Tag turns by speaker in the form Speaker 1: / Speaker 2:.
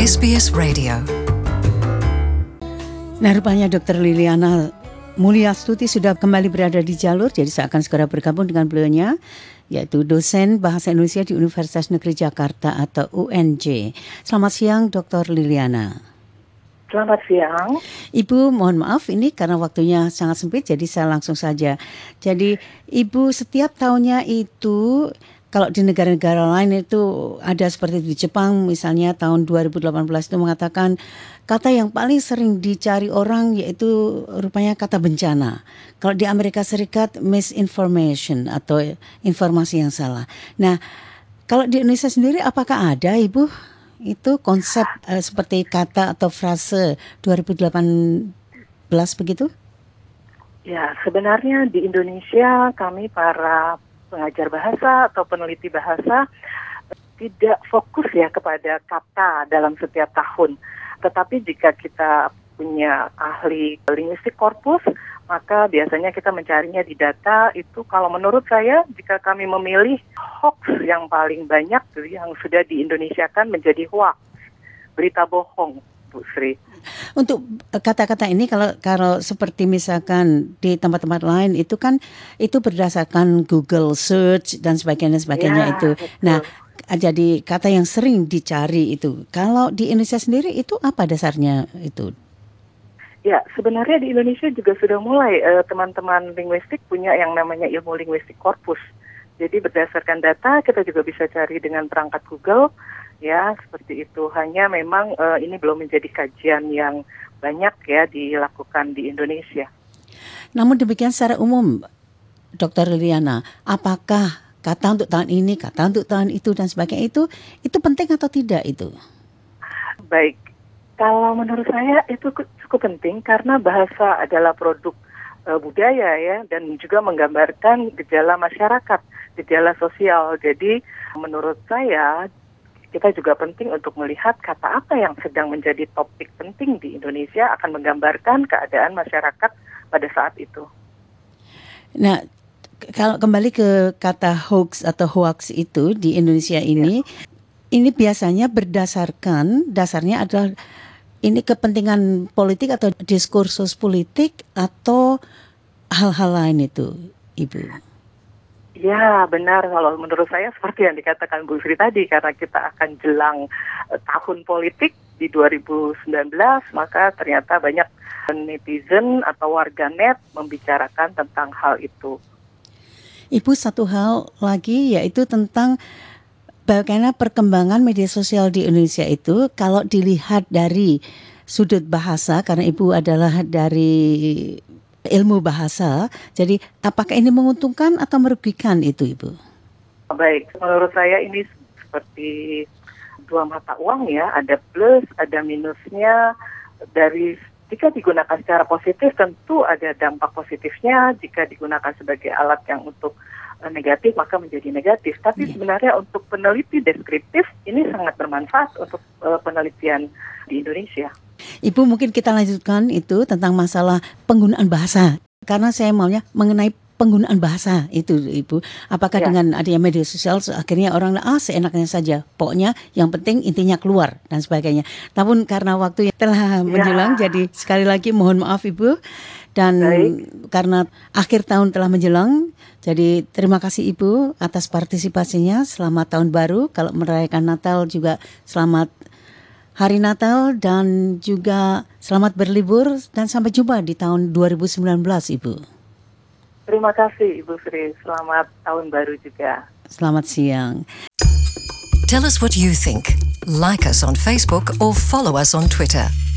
Speaker 1: SBS Radio.
Speaker 2: Nah, rupanya Dr. Liliana Mulyastuti sudah kembali berada di jalur, jadi saya akan segera bergabung dengan beliaunya, yaitu dosen Bahasa Indonesia di Universitas Negeri Jakarta atau UNJ. Selamat siang, Dr. Liliana.
Speaker 3: Selamat siang.
Speaker 2: Ibu, mohon maaf ini karena waktunya sangat sempit, jadi saya langsung saja. Jadi, Ibu setiap tahunnya itu, kalau di negara-negara lain itu ada seperti di Jepang misalnya tahun 2018 itu mengatakan kata yang paling sering dicari orang yaitu rupanya kata bencana. Kalau di Amerika Serikat misinformation atau informasi yang salah. Nah, kalau di Indonesia sendiri apakah ada, Ibu, itu konsep seperti kata atau frase 2018 begitu?
Speaker 3: Ya, sebenarnya di Indonesia kami para pengajar bahasa atau peneliti bahasa tidak fokus ya kepada kata dalam setiap tahun. Tetapi jika kita punya ahli linguistik korpus, maka biasanya kita mencarinya di data. Itu kalau menurut saya, jika kami memilih hoax yang paling banyak yang sudah di-Indonesiakan menjadi hoax, berita bohong, Bu Sri.
Speaker 2: Untuk kata-kata ini kalau seperti misalkan di tempat-tempat lain itu kan itu berdasarkan Google search dan sebagainya ya, itu. Betul. Nah, jadi kata yang sering dicari itu. Kalau di Indonesia sendiri itu apa dasarnya itu?
Speaker 3: Ya, sebenarnya di Indonesia juga sudah mulai teman-teman linguistik punya yang namanya ilmu linguistik korpus. Jadi berdasarkan data kita juga bisa cari dengan perangkat Google. Ya, seperti itu. Hanya memang ini belum menjadi kajian yang banyak ya dilakukan di Indonesia.
Speaker 2: Namun demikian secara umum, Dr. Liliana, apakah kata untuk tahun ini, kata untuk tahun itu dan sebagainya itu penting atau tidak itu?
Speaker 3: Baik, kalau menurut saya itu cukup penting karena bahasa adalah produk budaya ya dan juga menggambarkan gejala masyarakat, gejala sosial. Jadi menurut saya kita juga penting untuk melihat kata apa yang sedang menjadi topik penting di Indonesia akan menggambarkan keadaan masyarakat pada saat itu.
Speaker 2: Nah, kalau kembali ke kata hoax atau hoax itu di Indonesia ini, ini biasanya dasarnya adalah ini kepentingan politik atau diskursus politik atau hal-hal lain itu, Ibu?
Speaker 3: Ya, benar. Kalau menurut saya seperti yang dikatakan Bu Sri tadi, karena kita akan jelang tahun politik di 2019, maka ternyata banyak netizen atau warganet membicarakan tentang hal itu.
Speaker 2: Ibu, satu hal lagi yaitu tentang bagaimana perkembangan media sosial di Indonesia itu kalau dilihat dari sudut bahasa, karena Ibu adalah dari ilmu bahasa, jadi apakah ini menguntungkan atau merugikan itu, Ibu?
Speaker 3: Baik, menurut saya ini seperti dua mata uang ya, ada plus, ada minusnya. Jika digunakan secara positif tentu ada dampak positifnya, jika digunakan sebagai alat yang untuk negatif maka menjadi negatif. Tapi sebenarnya untuk peneliti deskriptif ini sangat bermanfaat untuk penelitian di Indonesia.
Speaker 2: Ibu, mungkin kita lanjutkan itu tentang masalah penggunaan bahasa. Karena saya maunya mengenai penggunaan bahasa itu, Ibu. Apakah dengan adanya media sosial akhirnya orang seenaknya saja. Pokoknya yang penting intinya keluar dan sebagainya. Namun karena waktu yang telah menjelang, jadi sekali lagi mohon maaf, Ibu. Dan karena akhir tahun telah menjelang, jadi terima kasih Ibu atas partisipasinya. Selamat tahun baru. Kalau merayakan Natal juga selamat Hari Natal dan juga selamat berlibur dan sampai jumpa di tahun 2019, Ibu.
Speaker 3: Terima kasih Ibu Sri. Selamat tahun baru juga.
Speaker 2: Selamat siang.
Speaker 1: Tell us what you think. Like us on Facebook or follow us on Twitter.